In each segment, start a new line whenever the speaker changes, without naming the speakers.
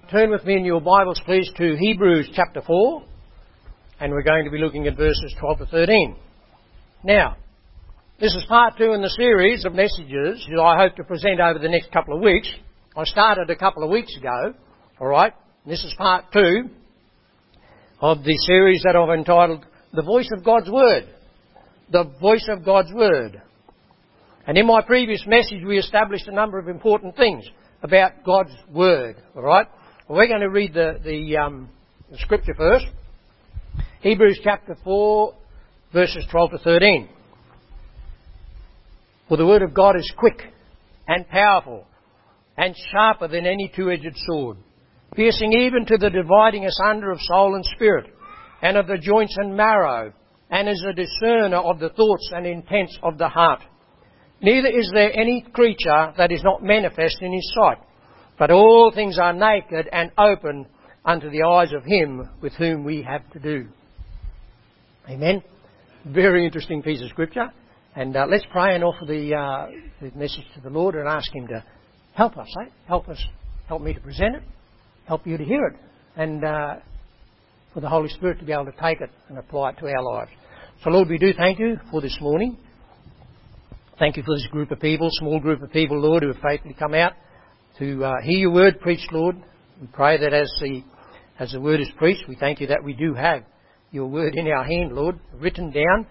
Turn with me in your Bibles, please, to Hebrews chapter 4, and we're going to be looking at verses 12 to 13. Now, this is part 2 in the series of messages that I hope to present over the next couple of weeks. I started a couple of weeks ago, alright? This is part 2 of the series that I've entitled, The Voice of God's Word. The Voice of God's Word. And in my previous message we established a number of important things about God's Word, alright? Well, we're going to read the scripture first. Hebrews chapter 4, verses 12 to 13. For the Word of God is quick and powerful and sharper than any two-edged sword, piercing even to the dividing asunder of soul and spirit, and of the joints and marrow, and is a discerner of the thoughts and intents of the heart. Neither is there any creature that is not manifest in His sight, but all things are naked and open unto the eyes of Him with whom we have to do. Amen. Very interesting piece of scripture. And let's pray and offer the message to the Lord and ask Him to help us, help me to present it, help you to hear it, and for the Holy Spirit to be able to take it and apply it to our lives. So Lord, we do thank You for this morning. Thank You for this group of people, small group of people, Lord, who have faithfully come out to hear Your word preached, Lord. We pray that as the word is preached, we thank You that we do have Your word in our hand, Lord, written down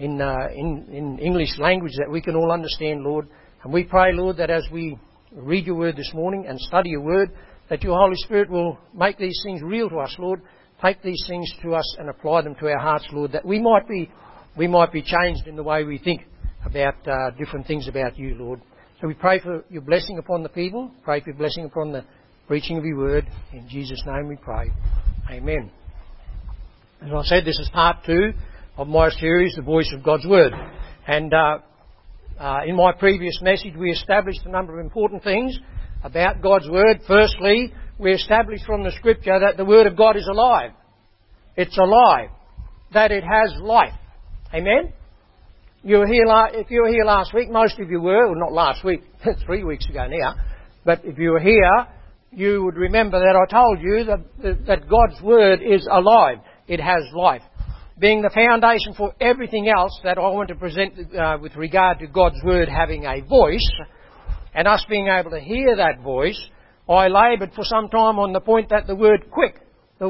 in English language that we can all understand, Lord. And we pray, Lord, that as we read Your word this morning and study Your word, that Your Holy Spirit will make these things real to us, Lord. Take these things to us and apply them to our hearts, Lord, that we might be changed in the way we think about different things about You, Lord. So we pray for Your blessing upon the people. Pray for Your blessing upon the preaching of Your word. In Jesus' name we pray. Amen. As I said, this is part 2 of my series, The Voice of God's Word. And in my previous message we established a number of important things about God's Word. Firstly, we established from the Scripture that the Word of God is alive. It's alive. That it has life. Amen? If you were here last week, most of you were, well not last week, 3 weeks ago now, but if you were here, you would remember that I told you that God's Word is alive. It has life. Being the foundation for everything else that I want to present with regard to God's Word having a voice, and us being able to hear that voice, I laboured for some time on the point that the word quick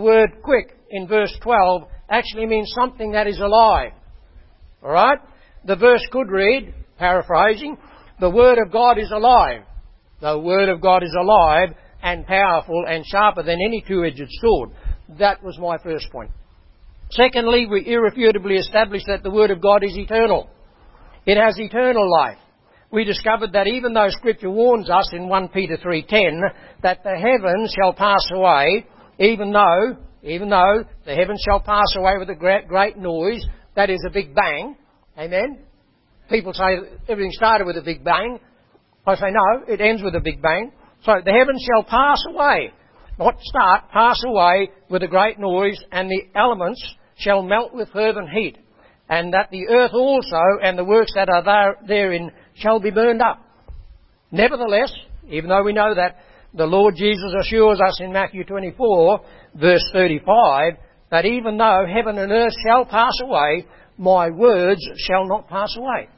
in verse 12 actually means something that is alive. Alright? The verse could read, paraphrasing, the Word of God is alive. The Word of God is alive and powerful and sharper than any two-edged sword. That was my first point. Secondly, we irrefutably established that the Word of God is eternal. It has eternal life. We discovered that even though Scripture warns us in 1 Peter 3:10 that the heavens shall pass away, even though the heavens shall pass away with a great noise, that is a big bang. Amen? People say everything started with a big bang. I say no, it ends with a big bang. So the heavens shall pass away. Not start, pass away with a great noise, and the elements shall melt with fervent heat, and that the earth also and the works that are therein shall be burned up. Nevertheless, even though we know that the Lord Jesus assures us in Matthew 24, verse 35, that even though heaven and earth shall pass away, my words shall not pass away.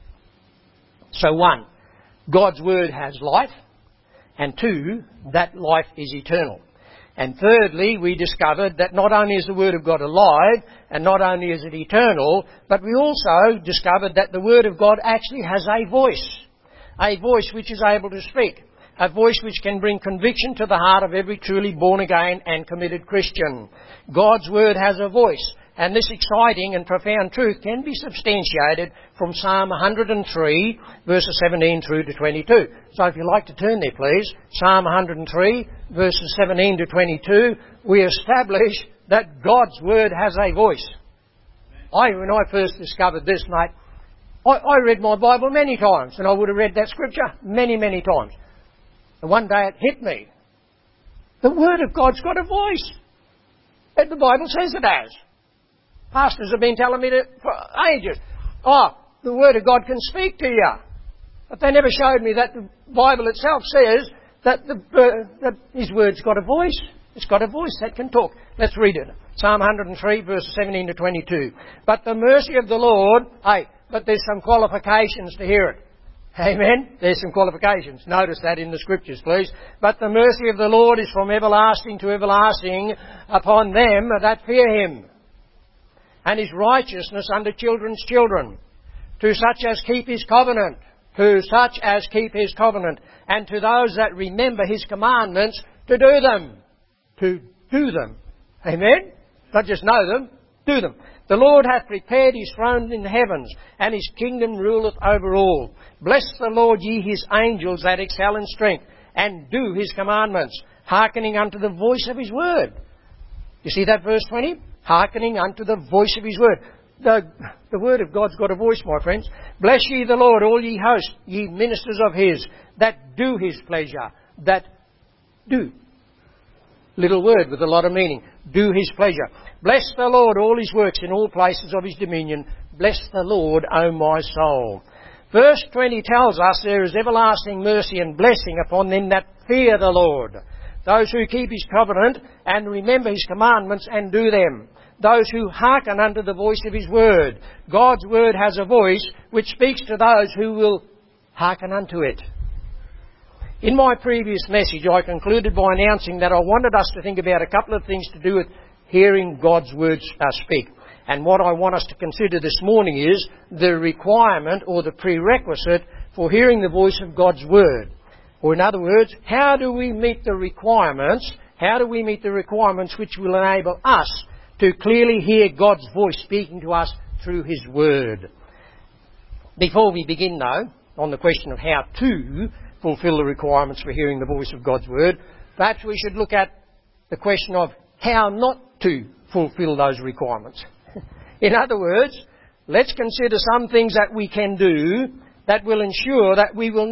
So 1, God's Word has life. And 2, that life is eternal. And thirdly, we discovered that not only is the Word of God alive, and not only is it eternal, but we also discovered that the Word of God actually has a voice which is able to speak, a voice which can bring conviction to the heart of every truly born-again and committed Christian. God's Word has a voice. And this exciting and profound truth can be substantiated from Psalm 103, verses 17 through to 22. So if you'd like to turn there, please. Psalm 103, verses 17 to 22, we establish that God's Word has a voice. When I first discovered this, mate, I read my Bible many times, and I would have read that scripture many, many times. And one day it hit me. The Word of God's got a voice. And the Bible says it has. Pastors have been telling me that for ages. The Word of God can speak to you. But they never showed me that the Bible itself says that His Word's got a voice. It's got a voice that can talk. Let's read it. Psalm 103, verses 17 to 22. But the mercy of the Lord... but there's some qualifications to hear it. Amen? There's some qualifications. Notice that in the Scriptures, please. But the mercy of the Lord is from everlasting to everlasting upon them that fear Him, and His righteousness unto children's children, to such as keep His covenant, and to those that remember His commandments to do them. To do them. Amen? Not just know them, do them. The Lord hath prepared His throne in the heavens, and His kingdom ruleth over all. Bless the Lord, ye His angels that excel in strength, and do His commandments, hearkening unto the voice of His word. You see that verse 20? Hearkening unto the voice of His word. The word of God's got a voice, my friends. Bless ye the Lord, all ye hosts, ye ministers of His, that do His pleasure. That do. Little word with a lot of meaning. Do His pleasure. Bless the Lord, all His works in all places of His dominion. Bless the Lord, O my soul. Verse 20 tells us there is everlasting mercy and blessing upon them that fear the Lord. Those who keep His covenant and remember His commandments and do them. Those who hearken unto the voice of His word. God's word has a voice which speaks to those who will hearken unto it. In my previous message, I concluded by announcing that I wanted us to think about a couple of things to do with hearing God's words speak. And what I want us to consider this morning is the requirement or the prerequisite for hearing the voice of God's word. Or in other words, how do we meet the requirements? How do we meet the requirements which will enable us to clearly hear God's voice speaking to us through His word? Before we begin, though, on the question of how to fulfill the requirements for hearing the voice of God's word, perhaps we should look at the question of how not to fulfill those requirements. In other words, let's consider some things that we can do that will ensure that we will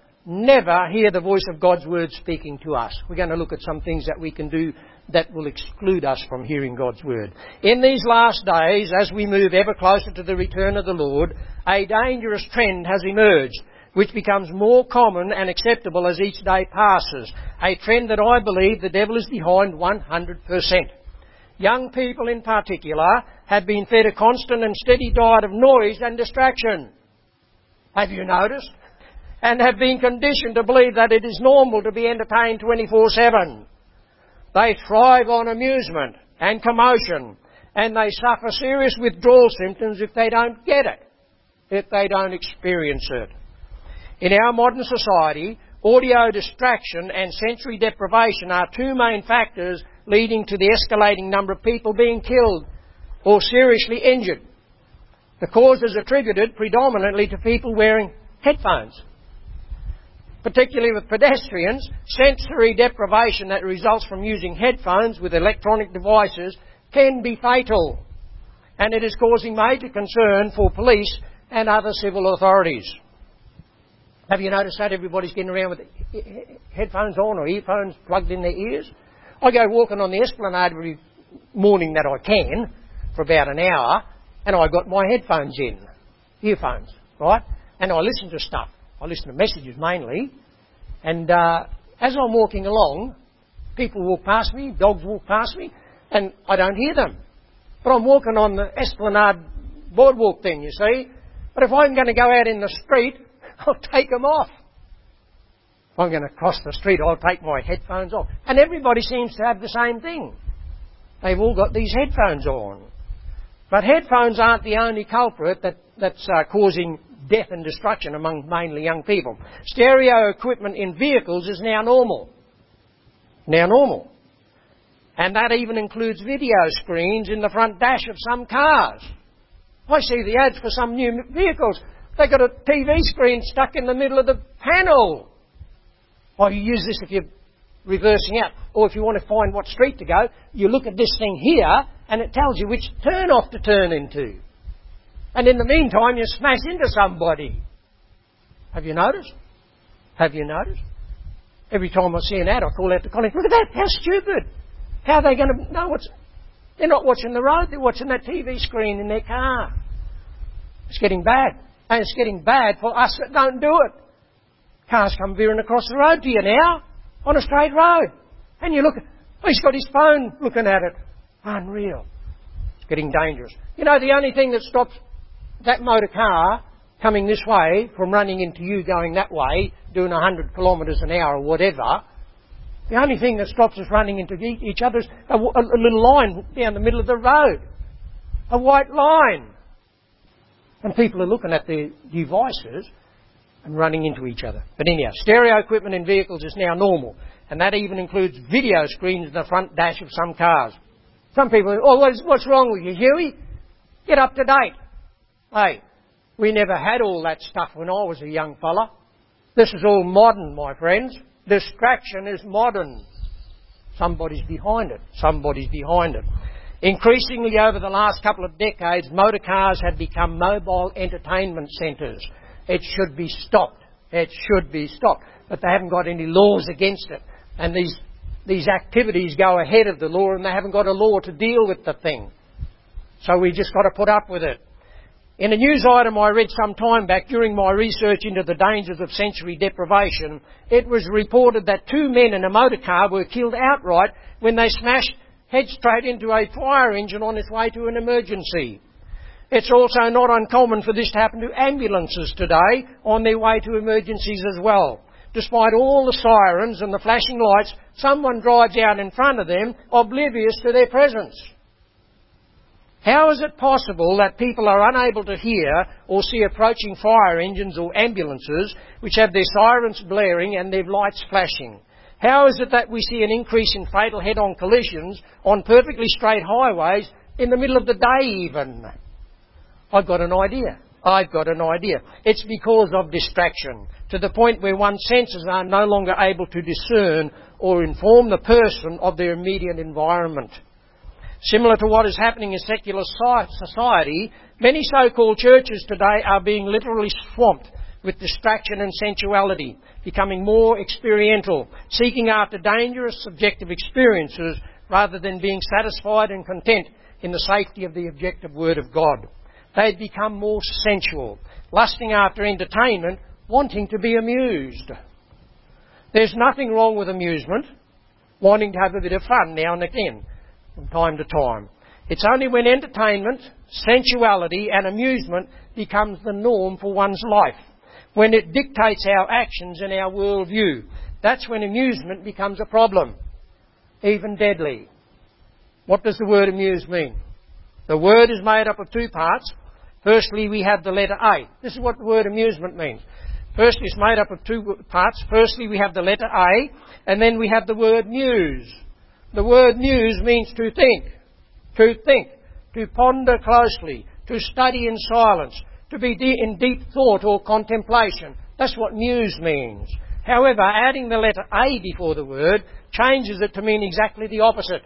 never hear the voice of God's word speaking to us. We're going to look at some things that we can do that will exclude us from hearing God's word. In these last days, as we move ever closer to the return of the Lord, a dangerous trend has emerged, which becomes more common and acceptable as each day passes. A trend that I believe the devil is behind 100%. Young people in particular have been fed a constant and steady diet of noise and distraction. Have you noticed? And have been conditioned to believe that it is normal to be entertained 24/7. They thrive on amusement and commotion, and they suffer serious withdrawal symptoms if they don't get it, if they don't experience it. In our modern society, audio distraction and sensory deprivation are two main factors leading to the escalating number of people being killed or seriously injured. The cause is attributed predominantly to people wearing headphones. Particularly with pedestrians, sensory deprivation that results from using headphones with electronic devices can be fatal, and it is causing major concern for police and other civil authorities. Have you noticed that everybody's getting around with headphones on or earphones plugged in their ears? I go walking on the esplanade every morning that I can for about an hour, and I've got my headphones in, earphones, right? And I listen to stuff. I listen to messages mainly, and as I'm walking along, people walk past me, dogs walk past me, and I don't hear them. But I'm walking on the esplanade boardwalk thing, you see. But if I'm going to go out in the street, I'll take them off. If I'm going to cross the street, I'll take my headphones off. And everybody seems to have the same thing. They've all got these headphones on. But headphones aren't the only culprit that's causing death and destruction among mainly young people. Stereo equipment in vehicles is now normal. Now normal. And that even includes video screens in the front dash of some cars. I see the ads for some new vehicles. They've got a TV screen stuck in the middle of the panel. Well, you use this if you're reversing out. Or if you want to find what street to go, you look at this thing here and it tells you which turn-off to turn into. And in the meantime, you smash into somebody. Have you noticed? Have you noticed? Every time I see an ad, I call out to Colin, look at that, how stupid. How are they going to know what's... They're not watching the road, they're watching that TV screen in their car. It's getting bad. And it's getting bad for us that don't do it. Cars come veering across the road to you now. on a straight road. And you look, he's got his phone looking at it. Unreal. It's getting dangerous. You know, the only thing that stops that motor car coming this way from running into you going that way, doing 100 kilometres an hour or whatever, the only thing that stops us running into each other is a little line down the middle of the road. A white line. And people are looking at their devices and running into each other. But anyhow, stereo equipment in vehicles is now normal. And that even includes video screens in the front dash of some cars. Some people say, oh, what's wrong with you, Huey? Get up to date. Hey, we never had all that stuff when I was a young fella. This is all modern, my friends. Distraction is modern. Somebody's behind it. Somebody's behind it. Increasingly over the last couple of decades, motor cars have become mobile entertainment centres. It should be stopped. It should be stopped. But they haven't got any laws against it. And these activities go ahead of the law, and they haven't got a law to deal with the thing. So we just got to put up with it. In a news item I read some time back during my research into the dangers of sensory deprivation, it was reported that 2 men in a motor car were killed outright when they smashed head straight into a fire engine on its way to an emergency. It's also not uncommon for this to happen to ambulances today on their way to emergencies as well. Despite all the sirens and the flashing lights, someone drives out in front of them, oblivious to their presence. How is it possible that people are unable to hear or see approaching fire engines or ambulances which have their sirens blaring and their lights flashing? How is it that we see an increase in fatal head-on collisions on perfectly straight highways in the middle of the day even? I've got an idea. It's because of distraction, to the point where one's senses are no longer able to discern or inform the person of their immediate environment. Similar to what is happening in secular society, many so-called churches today are being literally swamped with distraction and sensuality, becoming more experiential, seeking after dangerous subjective experiences rather than being satisfied and content in the safety of the objective Word of God. They've become more sensual, lusting after entertainment, wanting to be amused. There's nothing wrong with amusement, wanting to have a bit of fun now and again, from time to time. It's only when entertainment, sensuality and amusement becomes the norm for one's life, when it dictates our actions and our worldview. That's when amusement becomes a problem, even deadly. What does the word amuse mean? The word is made up of 2 parts. Firstly, we have the letter A. This is what the word amusement means. Firstly, it's made up of 2 parts. Firstly, we have the letter A, and then we have the word muse. The word muse means to think, to ponder closely, to study in silence, to be in deep thought or contemplation. That's what muse means. However, adding the letter A before the word changes it to mean exactly the opposite.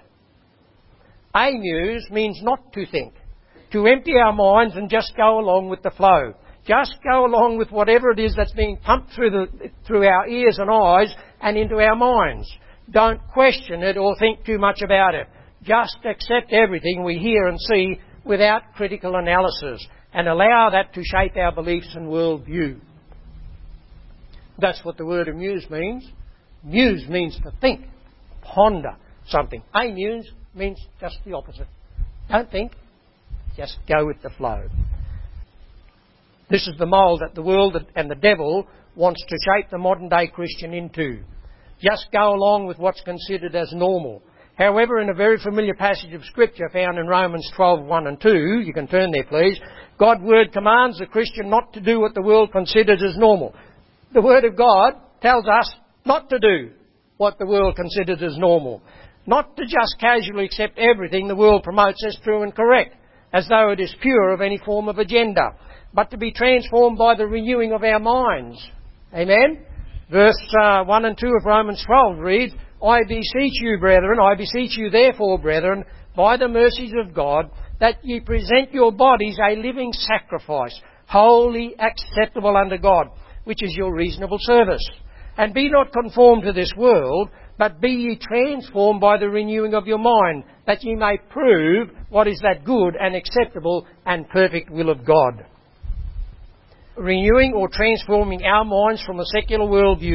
Amuse means not to think, to empty our minds and just go along with the flow. Just go along with whatever it is that's being pumped through our ears and eyes and into our minds. Don't question it or think too much about it. Just accept everything we hear and see without critical analysis and allow that to shape our beliefs and worldview. That's what the word amuse means. Muse means to think, ponder something. Amuse means just the opposite. Don't think, just go with the flow. This is the mould that the world and the devil wants to shape the modern day Christian into. Just go along with what's considered as normal. However, in a very familiar passage of Scripture found in Romans 12:1 and 2, you can turn there please, God's Word commands the Christian not to do what the world considers as normal. The Word of God tells us not to do what the world considers as normal. Not to just casually accept everything the world promotes as true and correct, as though it is pure of any form of agenda, but to be transformed by the renewing of our minds. Amen? Verse 1 and 2 of Romans 12 reads, I beseech you therefore, brethren, by the mercies of God, that ye present your bodies a living sacrifice, wholly acceptable unto God, which is your reasonable service. And be not conformed to this world, but be ye transformed by the renewing of your mind, that ye may prove what is that good and acceptable and perfect will of God. Renewing or transforming our minds from a secular worldview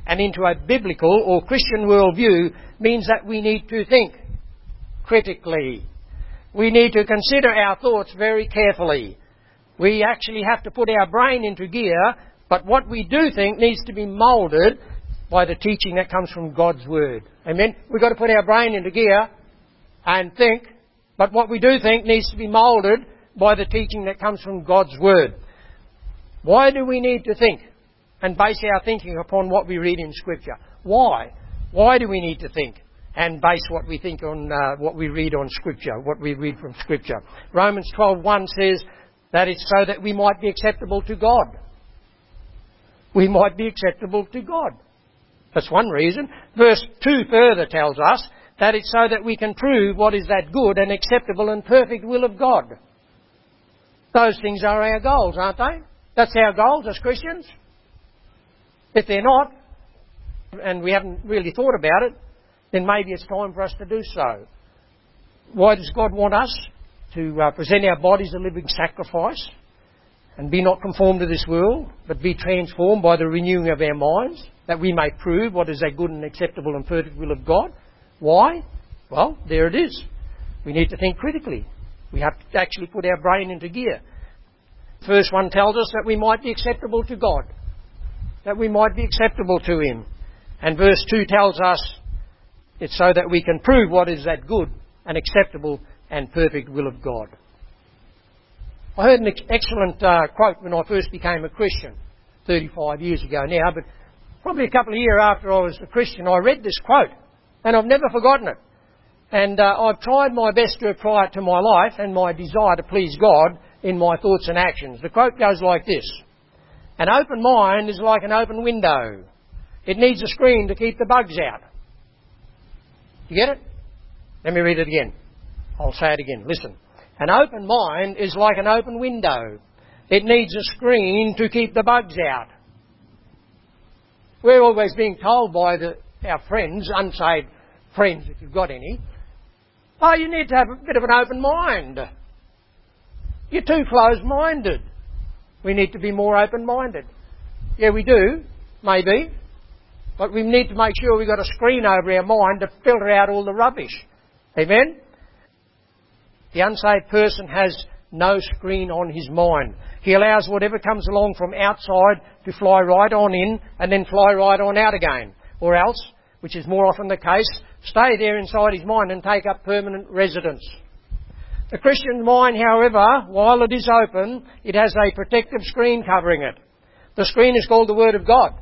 and into a biblical or Christian worldview means that we need to think critically. We need to consider our thoughts very carefully. We actually have to put our brain into gear, but what we do think needs to be moulded by the teaching that comes from God's Word. Amen? We've got to put our brain into gear and think, but what we do think needs to be moulded by the teaching that comes from God's Word. Why do we need to think and base our thinking upon what we read in Scripture? Why? Why do we need to think and base what we think on what we read on Scripture, what we read from Scripture? Romans 12:1 says that it's so that we might be acceptable to God. We might be acceptable to God. That's one reason. Verse 2 further tells us that it's so that we can prove what is that good and acceptable and perfect will of God. Those things are our goals, aren't they? That's our goals as Christians. If they're not, and we haven't really thought about it, then maybe it's time for us to do so. Why does God want us to present our bodies a living sacrifice and be not conformed to this world, but be transformed by the renewing of our minds, that we may prove what is that good and acceptable and perfect will of God? Why? Well, there it is. We need to think critically. We have to actually put our brain into gear. Verse 1 tells us that we might be acceptable to God, that we might be acceptable to Him. And verse 2 tells us it's so that we can prove what is that good and acceptable and perfect will of God. I heard an excellent quote when I first became a Christian, 35 years ago now, but probably a couple of years after I was a Christian, I read this quote, and I've never forgotten it. And I've tried my best to apply it to my life and my desire to please God in my thoughts and actions. The quote goes like this: "An open mind is like an open window. It needs a screen to keep the bugs out." You get it? Let me read it again. I'll say it again. Listen. An open mind is like an open window. It needs a screen to keep the bugs out. We're always being told by our friends, unsaved friends if you've got any, oh, you need to have a bit of an open mind. You're too closed-minded. We need to be more open-minded. Yeah, we do, maybe, but we need to make sure we've got a screen over our mind to filter out all the rubbish. Amen? The unsaved person has no screen on his mind. He allows whatever comes along from outside to fly right on in and then fly right on out again. Or else, which is more often the case, stay there inside his mind and take up permanent residence. The Christian mind, however, while it is open, it has a protective screen covering it. The screen is called the Word of God.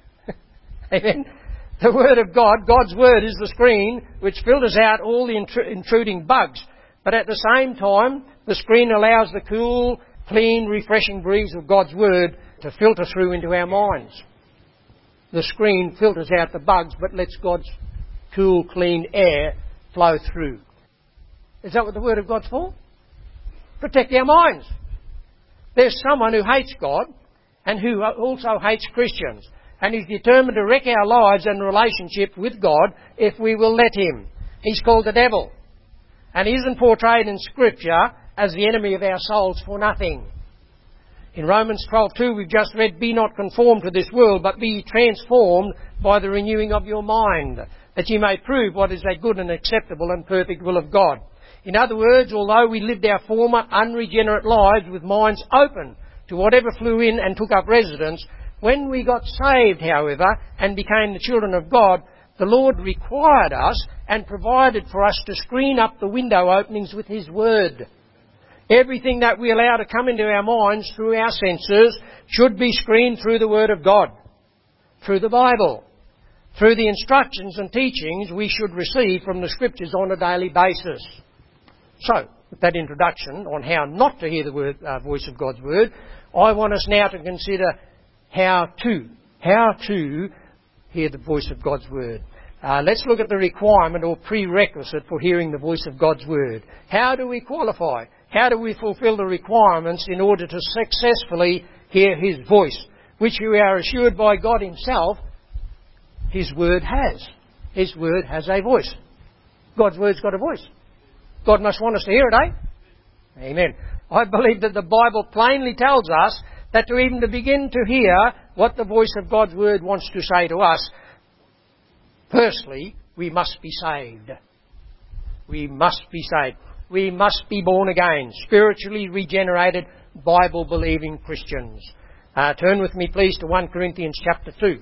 Amen? The Word of God, God's Word, is the screen which filters out all the intruding bugs. But at the same time, the screen allows the cool, clean, refreshing breeze of God's Word to filter through into our minds. The screen filters out the bugs, but lets God's cool, clean air flow through. Is that what the Word of God's for? Protect our minds. There's someone who hates God and who also hates Christians, and is determined to wreck our lives and relationship with God if we will let him. He's called the devil, and he isn't portrayed in Scripture as the enemy of our souls for nothing. In Romans 12:2 we've just read, "Be not conformed to this world, but be transformed by the renewing of your mind, that ye may prove what is that good and acceptable and perfect will of God." In other words, although we lived our former unregenerate lives with minds open to whatever flew in and took up residence, when we got saved, however, and became the children of God, the Lord required us and provided for us to screen up the window openings with His Word. Everything that we allow to come into our minds through our senses should be screened through the Word of God, through the Bible, through the instructions and teachings we should receive from the Scriptures on a daily basis. So, with that introduction on how not to hear the voice of God's Word, I want us now to consider how to hear the voice of God's Word. Let's look at the requirement or prerequisite for hearing the voice of God's Word. How do we qualify? How do we fulfill the requirements in order to successfully hear His voice, which we are assured by God Himself His Word has? His Word has a voice. God's Word's got a voice. God must want us to hear it, eh? Amen. I believe that the Bible plainly tells us that to even to begin to hear what the voice of God's Word wants to say to us, firstly, we must be saved. We must be saved. We must be born again, spiritually regenerated, Bible-believing Christians. Turn with me, please, to 1 Corinthians chapter 2.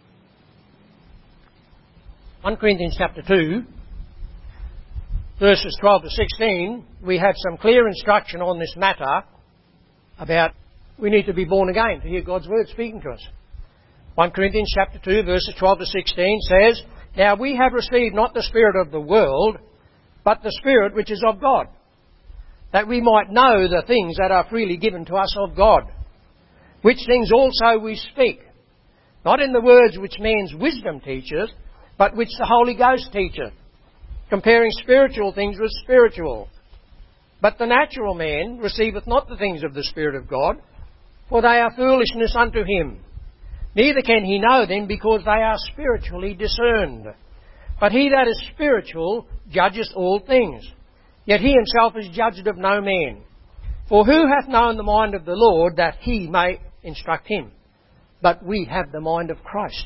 1 Corinthians chapter 2, verses 12 to 16, we have some clear instruction on this matter about we need to be born again to hear God's Word speaking to us. 1 Corinthians chapter 2, verses 12 to 16 says, "Now we have received not the spirit of the world, but the Spirit which is of God, that we might know the things that are freely given to us of God, which things also we speak, not in the words which man's wisdom teaches, but which the Holy Ghost teacheth, comparing spiritual things with spiritual. But the natural man receiveth not the things of the Spirit of God, for they are foolishness unto him. Neither can he know them, because they are spiritually discerned. But he that is spiritual judgeth all things, yet he himself is judged of no man. For who hath known the mind of the Lord, that he may instruct him? But we have the mind of Christ."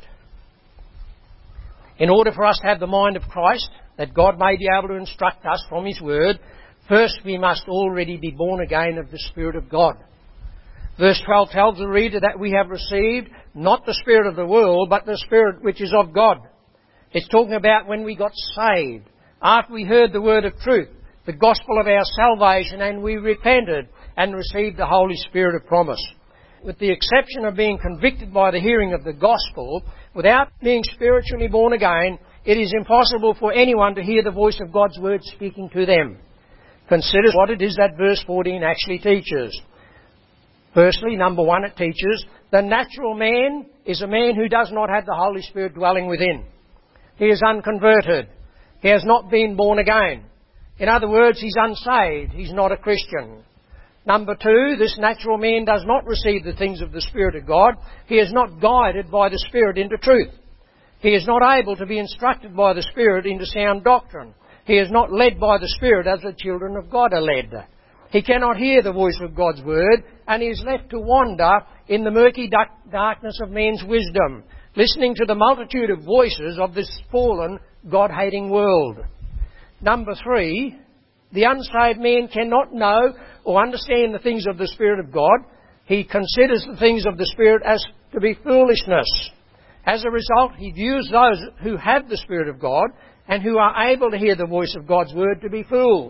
In order for us to have the mind of Christ, that God may be able to instruct us from His Word, first we must already be born again of the Spirit of God. Verse 12 tells the reader that we have received not the spirit of the world, but the Spirit which is of God. It's talking about when we got saved, after we heard the word of truth, the gospel of our salvation, and we repented and received the Holy Spirit of promise. With the exception of being convicted by the hearing of the gospel, without being spiritually born again, it is impossible for anyone to hear the voice of God's Word speaking to them. Consider what it is that verse 14 actually teaches. Firstly, number one, it teaches the natural man is a man who does not have the Holy Spirit dwelling within. He is unconverted. He has not been born again. In other words, he's unsaved. He's not a Christian. Number two, this natural man does not receive the things of the Spirit of God. He is not guided by the Spirit into truth. He is not able to be instructed by the Spirit into sound doctrine. He is not led by the Spirit as the children of God are led. He cannot hear the voice of God's Word, and he is left to wander in the murky darkness of man's wisdom, listening to the multitude of voices of this fallen, God-hating world. Number three, the unsaved man cannot know or understand the things of the Spirit of God. He considers the things of the Spirit as to be foolishness. As a result, he views those who have the Spirit of God and who are able to hear the voice of God's Word to be fools.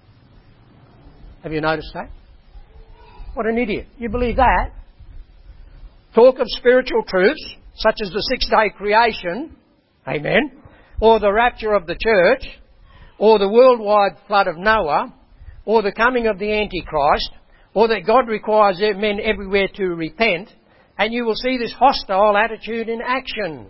Have you noticed that? What an idiot. You believe that? Talk of spiritual truths, such as the six-day creation, amen, or the rapture of the church, or the worldwide flood of Noah, or the coming of the Antichrist, or that God requires men everywhere to repent, and you will see this hostile attitude in action.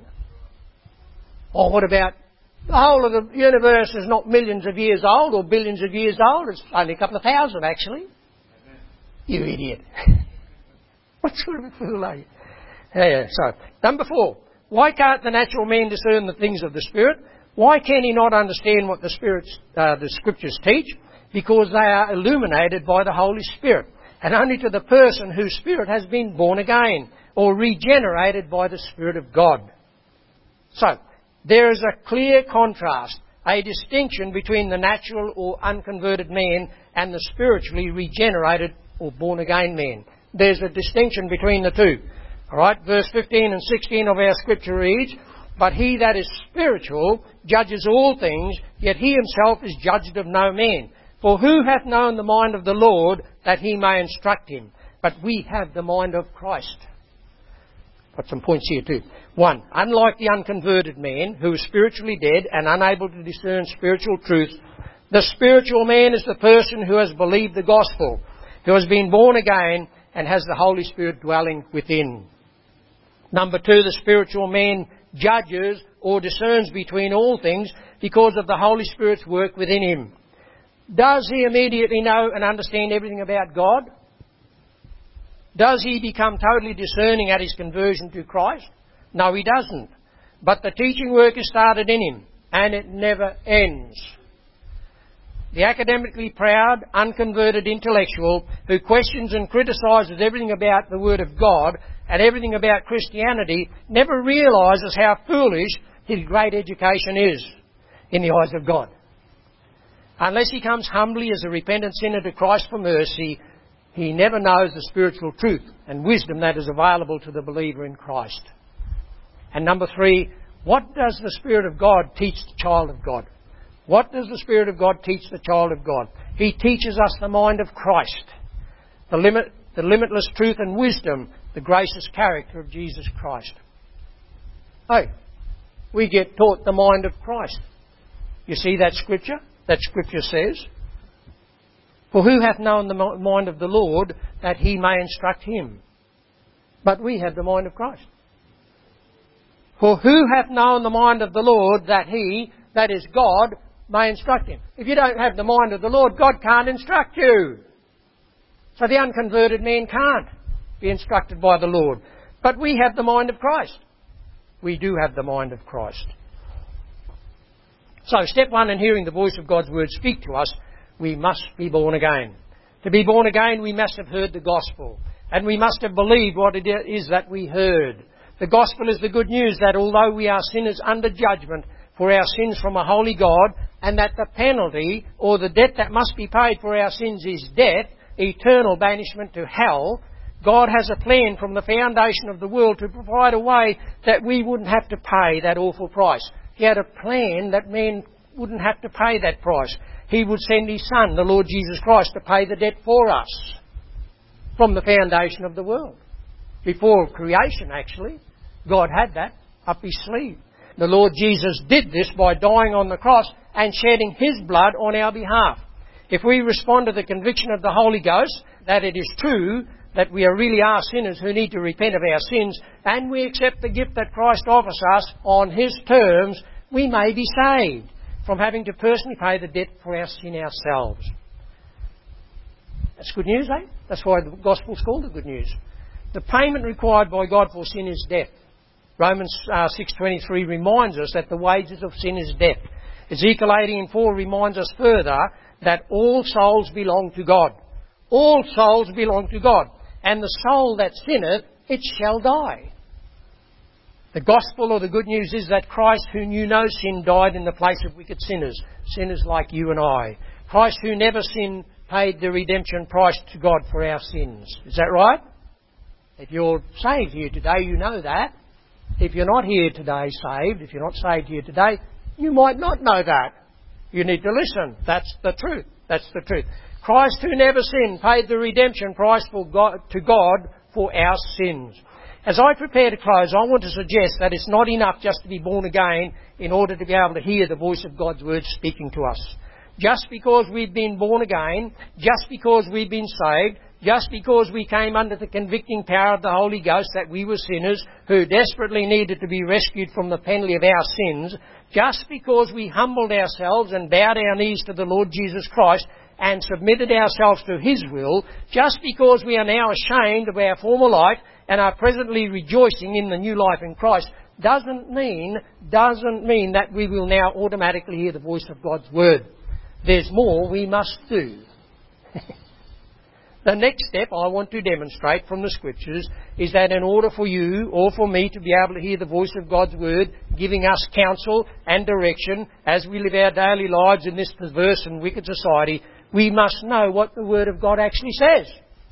Or what about the whole of the universe is not millions of years old or billions of years old, it's only a couple of thousand actually. Amen. You idiot. What sort of a fool are you? Yeah, so, number four, why can't the natural man discern the things of the Spirit? Why can he not understand what the Scriptures teach? Because they are illuminated by the Holy Spirit, and only to the person whose spirit has been born again or regenerated by the Spirit of God. So, there is a clear contrast, a distinction between the natural or unconverted man and the spiritually regenerated or born again man. There's a distinction between the two. Alright, verse 15 and 16 of our scripture reads, "But he that is spiritual judges all things, yet he himself is judged of no man. For who hath known the mind of the Lord, that he may instruct him? But we have the mind of Christ." Got some points here too. One, unlike the unconverted man, who is spiritually dead and unable to discern spiritual truth, the spiritual man is the person who has believed the gospel, who has been born again and has the Holy Spirit dwelling within. Number two, the spiritual man judges or discerns between all things because of the Holy Spirit's work within him. Does he immediately know and understand everything about God? Does he become totally discerning at his conversion to Christ? No, he doesn't. But the teaching work is started in him, and it never ends. the academically proud, unconverted intellectual who questions and criticises everything about the Word of God and everything about Christianity never realises how foolish his great education is in the eyes of God. Unless he comes humbly as a repentant sinner to Christ for mercy, he never knows the spiritual truth and wisdom that is available to the believer in Christ. And number 3, what does the Spirit of God teach the child of God? What does the Spirit of God teach the child of God? He teaches us the mind of Christ, the limitless truth and wisdom, the gracious character of Jesus Christ. Oh, we get taught the mind of Christ. You see that scripture? That scripture says, "For who hath known the mind of the Lord, that he may instruct him?" But we have the mind of Christ. "For who hath known the mind of the Lord, that he," that is God, "may instruct him?" If you don't have the mind of the Lord, God can't instruct you. So the unconverted man can't be instructed by the Lord. But we have the mind of Christ. We do have the mind of Christ. So step 1 in hearing the voice of God's word speak to us, we must be born again. To be born again, we must have heard the gospel. And we must have believed what it is that we heard. The gospel is the good news that although we are sinners under judgment for our sins from a holy God, and that the penalty or the debt that must be paid for our sins is death, eternal banishment to hell, God has a plan from the foundation of the world to provide a way that we wouldn't have to pay that awful price. He had a plan that man wouldn't have to pay that price. He would send His Son, the Lord Jesus Christ, to pay the debt for us from the foundation of the world. Before creation, actually, God had that up His sleeve. The Lord Jesus did this by dying on the cross and shedding His blood on our behalf. If we respond to the conviction of the Holy Ghost that it is true that we really are sinners who need to repent of our sins, and we accept the gift that Christ offers us on His terms, we may be saved from having to personally pay the debt for our sin ourselves. That's good news, eh? That's why the gospel's called the good news. The payment required by God for sin is death. Romans 6:23 reminds us that the wages of sin is death. Ezekiel 18:4 reminds us further that all souls belong to God. All souls belong to God. And the soul that sinneth, it shall die. The gospel or the good news is that Christ, who knew no sin, died in the place of wicked sinners, sinners like you and I. Christ, who never sinned, paid the redemption price to God for our sins. Is that right? If you're saved here today, you know that. If you're not here today saved, if you're not saved here today, you might not know that. You need to listen. That's the truth. That's the truth. Christ, who never sinned, paid the redemption price to God for our sins. As I prepare to close, I want to suggest that it's not enough just to be born again in order to be able to hear the voice of God's word speaking to us. Just because we've been born again, just because we've been saved, just because we came under the convicting power of the Holy Ghost that we were sinners who desperately needed to be rescued from the penalty of our sins, just because we humbled ourselves and bowed our knees to the Lord Jesus Christ and submitted ourselves to His will, just because we are now ashamed of our former life and are presently rejoicing in the new life in Christ, doesn't mean that we will now automatically hear the voice of God's word. There's more we must do. The next step I want to demonstrate from the Scriptures is that in order for you or for me to be able to hear the voice of God's word, giving us counsel and direction as we live our daily lives in this perverse and wicked society, we must know what the Word of God actually says.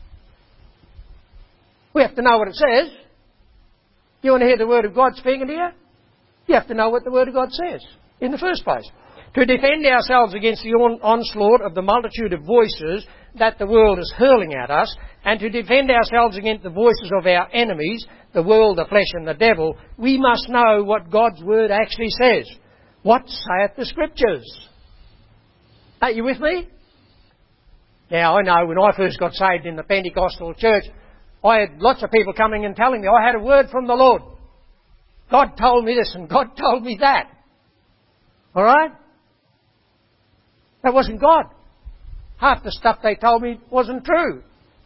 We have to know what it says. You want to hear the Word of God speaking to you? You have to know what the Word of God says in the first place. To defend ourselves against the onslaught of the multitude of voices that the world is hurling at us, and to defend ourselves against the voices of our enemies, the world, the flesh and the devil, we must know what God's Word actually says. What saith the Scriptures? Are you with me? Now, I know when I first got saved in the Pentecostal church, I had lots of people coming and telling me I had a word from the Lord. God told me this and God told me that. All right? That wasn't God. Half the stuff they told me wasn't true.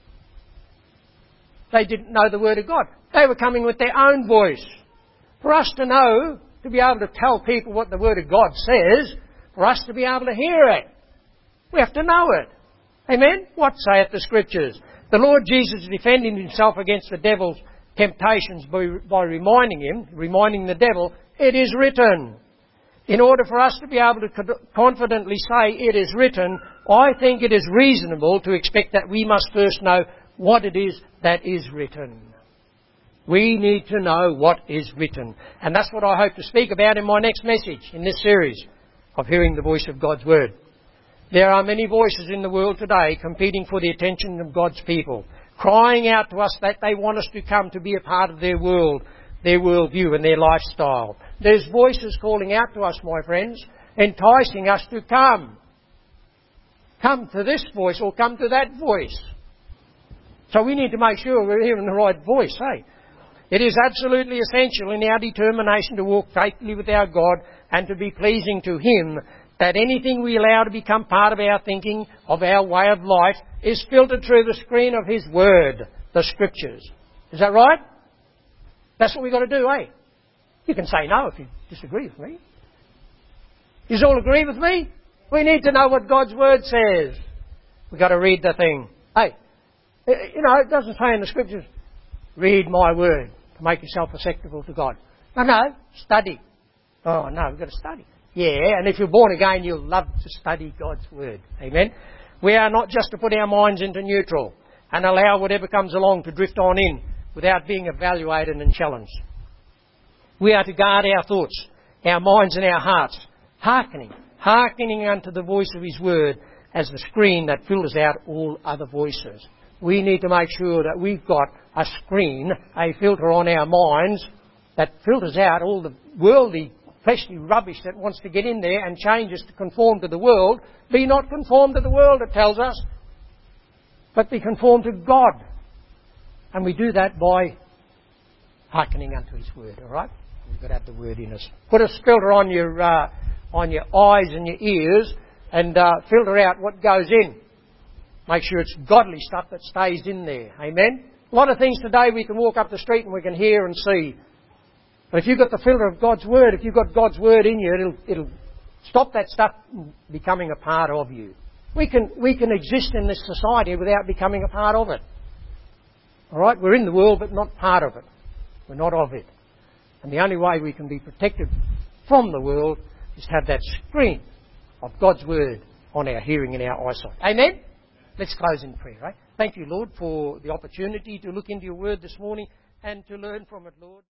They didn't know the Word of God. They were coming with their own voice. For us to know, to be able to tell people what the Word of God says, for us to be able to hear it, We have to know it. Amen? What saith the Scriptures? The Lord Jesus defending himself against the devil's temptations by reminding the devil, it is written. In order for us to be able to confidently say it is written, I think it is reasonable to expect that we must first know what it is that is written. We need to know what is written. And that's what I hope to speak about in my next message in this series of hearing the voice of God's Word. There are many voices in the world today competing for the attention of God's people, crying out to us that they want us to come to be a part of their world, their worldview and their lifestyle. There's voices calling out to us, my friends, enticing us to come. Come to this voice or come to that voice. So we need to make sure we're hearing the right voice, eh? It is absolutely essential in our determination to walk faithfully with our God and to be pleasing to Him that anything we allow to become part of our thinking, of our way of life, is filtered through the screen of His Word, the Scriptures. Is that right? That's what we've got to do, eh? You can say no if you disagree with me. You all agree with me? We need to know what God's Word says. We've got to read the thing. Hey, you know, it doesn't say in the Scriptures, read my Word to make yourself acceptable to God. No, study. Oh, no, we've got to study. Yeah, and if you're born again, you'll love to study God's Word. Amen? We are not just to put our minds into neutral and allow whatever comes along to drift on in without being evaluated and challenged. We are to guard our thoughts, our minds and our hearts, hearkening unto the voice of His Word as the screen that filters out all other voices. We need to make sure that we've got a screen, a filter on our minds that filters out all the worldly, fleshly rubbish that wants to get in there and change us to conform to the world. Be not conformed to the world, it tells us, but be conformed to God. And we do that by hearkening unto His Word, all right? We've got to have the Word in us. Put a filter on your eyes and your ears and filter out what goes in. Make sure it's godly stuff that stays in there. Amen? A lot of things today we can walk up the street and we can hear and see. But if you've got the filter of God's Word, if you've got God's Word in you, it'll stop that stuff becoming a part of you. We can exist in this society without becoming a part of it. All right? We're in the world but not part of it. We're not of it. And the only way we can be protected from the world is to have that screen of God's Word on our hearing and our eyesight. Amen? Let's close in prayer, right? Thank you, Lord, for the opportunity to look into your Word this morning and to learn from it, Lord.